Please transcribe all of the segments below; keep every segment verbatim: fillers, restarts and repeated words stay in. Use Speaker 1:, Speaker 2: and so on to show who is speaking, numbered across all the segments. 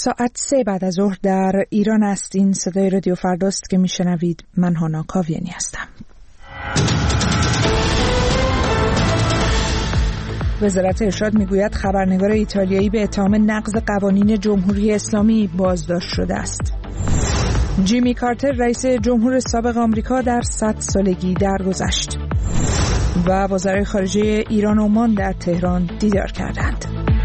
Speaker 1: ساعت سه بعد از ظهر در ایران است. این صدای رادیو فرداست که میشنوید. من هانا کاویانی هستم. وزارت ارشاد میگوید خبرنگار ایتالیایی به اتهام نقض قوانین جمهوری اسلامی بازداشت شده است. جیمی کارتر رئیس جمهور سابق آمریکا در صد سالگی درگذشت و وزرای خارجه ایران و عمان در تهران دیدار کردند.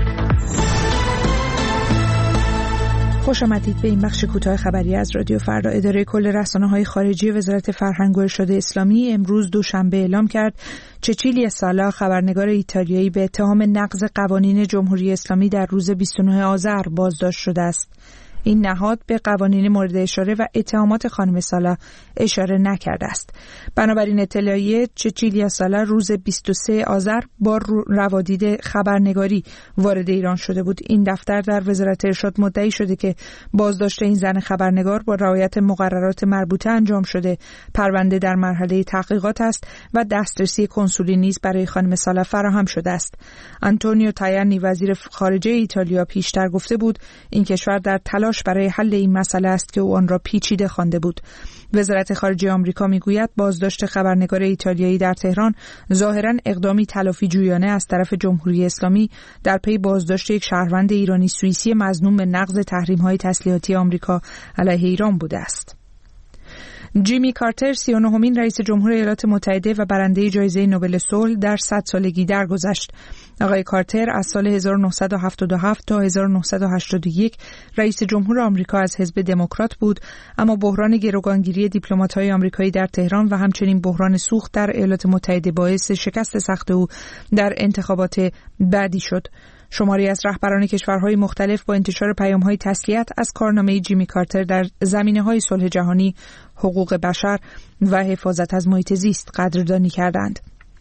Speaker 1: خوش آمدید به این بخش کوتاه خبری از رادیو فردا. اداره کل رسانه‌های خارجی وزارت فرهنگ و ارشاد اسلامی امروز دوشنبه اعلام کرد چچیلیا سالا خبرنگار ایتالیایی به اتهام نقض قوانین جمهوری اسلامی در روز بیست و نه آذر بازداشت شده است. این نهاد به قوانین مورد اشاره و اتهامات خانم سالا اشاره نکرده است. بنابراین اطلاعیه چچیلیا سالا روز بیست و سه آذر با روادید خبرنگاری وارد ایران شده بود. این دفتر در وزارت ارشاد مدعی شده که بازداشت این زن خبرنگار با رعایت مقررات مربوطه انجام شده. پرونده در مرحله تحقیقات است و دسترسی کنسولی نیز برای خانم سالا فراهم شده است. آنتونیو تایانی وزیر خارجه ایتالیا پیشتر گفته بود این کشور در تلاش برای حل این مسئله است که او آن را پیچیده خوانده بود. وزارت خارجه آمریکا میگوید بازداشت خبرنگار ایتالیایی در تهران ظاهراً اقدامی تلافی جویانه از طرف جمهوری اسلامی در پی بازداشت یک شهروند ایرانی سوئیسی مظنون به نقض تحریم‌های تسلیحاتی آمریکا علیه ایران بوده است. جیمی کارتر سی و نهمین رئیس جمهور ایالات متحده و برنده جایزه نوبل صلح در صد سالگی درگذشت. آقای کارتر از سال هزار و نهصد و هفتاد و هفت تا هزار و نهصد و هشتاد و یک رئیس جمهور آمریکا از حزب دموکرات بود، اما بحران گروگانگیری دیپلمات‌های آمریکایی در تهران و همچنین بحران سوخت در ایالات متحده باعث شکست سخت او در انتخابات بعدی شد. شماری از رهبران کشورهای مختلف با انتشار پیام‌های تسلیت از کارنامه جیمی کارتر در زمینه‌های صلح جهانی، حقوق بشر و حفاظت از محیط زیست قدردانی کردند.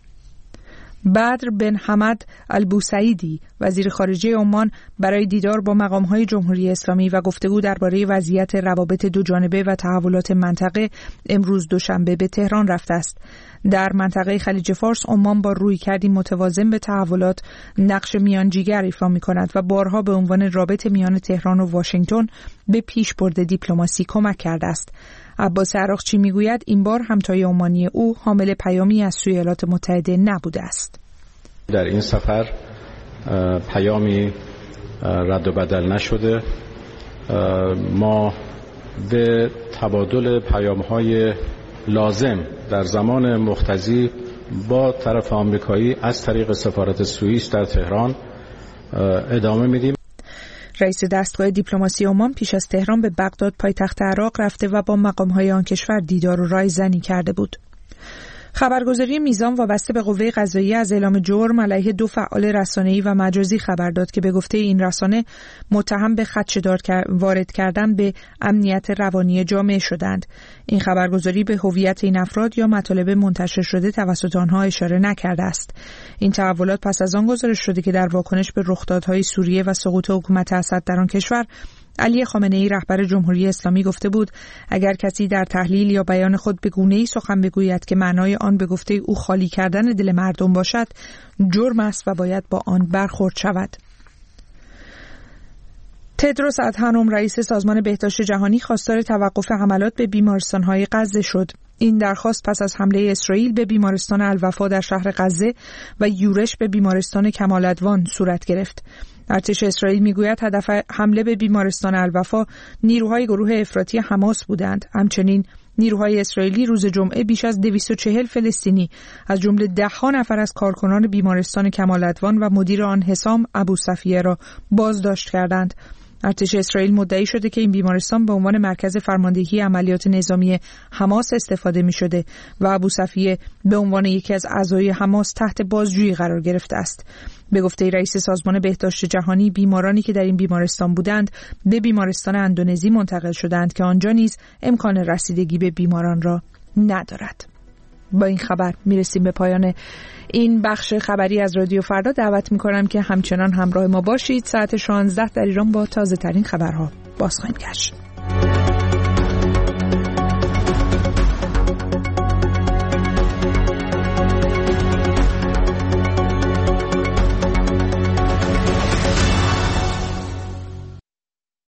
Speaker 1: بدر بن حمد البوسعیدی وزیر خارجه عمان برای دیدار با مقام‌های جمهوری اسلامی و گفتگو درباره وضعیت روابط دوجانبه و تحولات منطقه امروز دوشنبه به تهران رفته است. در منطقه خلیج فارس عمان با رویکردی متوازن به تحولات نقش میانجیگر ایفا می‌کند و بارها به عنوان رابط میان تهران و واشنگتن به پیشبرد دیپلماسی کمک کرده است. عباس عراقچی میگوید این بار همتای عمانی او حامل پیامی از سوی ایالات متحده نبوده است.
Speaker 2: در این سفر پیامی رد و بدل نشده. ما به تبادل پیام‌های لازم در زمان مقتضی با طرف آمریکایی از طریق سفارت سوئیس در تهران ادامه میدیم.
Speaker 1: رئیس دستگاه دیپلماسی عمان پیش از تهران به بغداد پایتخت عراق رفته و با مقام‌های آن کشور دیدار و رایزنی کرده بود. خبرگزاری میزان وابسته به قوه قضاییه از اعلام جرم علیه دو فعال رسانه‌ای و مجازی خبر داد که به گفته این رسانه متهم به خدشه‌دار وارد کردن به امنیت روانی جامعه شدند. این خبرگزاری به هویت این افراد یا مطالب منتشر شده توسط آنها اشاره نکرده است. این تحولات پس از آن گزارش شده که در واکنش به رخدادهای سوریه و سقوط حکومت اسد در آن کشور علی خامنه‌ای رهبر جمهوری اسلامی گفته بود اگر کسی در تحلیل یا بیان خود به گونه‌ای سخن بگوید که معنای آن به گفته او خالی کردن دل مردم باشد جرم است و باید با آن برخورد شود. تدروس ادهانوم رئیس سازمان بهداشت جهانی خواستار توقف حملات به بیمارستان‌های غزه شد. این درخواست پس از حمله اسرائیل به بیمارستان الوفا در شهر غزه و یورش به بیمارستان کمال‌ادوان صورت گرفت. ارتش اسرائیل میگوید هدف حمله به بیمارستان الوفا نیروهای گروه افراطی حماس بودند. همچنین نیروهای اسرائیلی روز جمعه بیش از دویست و چهل فلسطینی از جمله ده ها نفر از کارکنان بیمارستان کمال‌ادوان و مدیر آن حسام ابوصفیه را بازداشت کردند. ارتش اسرائیل مدعی شده که این بیمارستان به عنوان مرکز فرماندهی عملیات نظامی حماس استفاده می شده و ابوصفیه به عنوان یکی از اعضای حماس تحت بازجویی قرار گرفته است. به گفته رئیس سازمان بهداشت جهانی بیمارانی که در این بیمارستان بودند به بیمارستان اندونزی منتقل شدند که آنجا نیز امکان رسیدگی به بیماران را ندارد. با این خبر میرسیم به پایان این بخش خبری از رادیو فردا. دعوت میکنم که همچنان همراه ما باشید. ساعت شانزده در ایران با تازه ترین خبرها باز خواهیم گشت.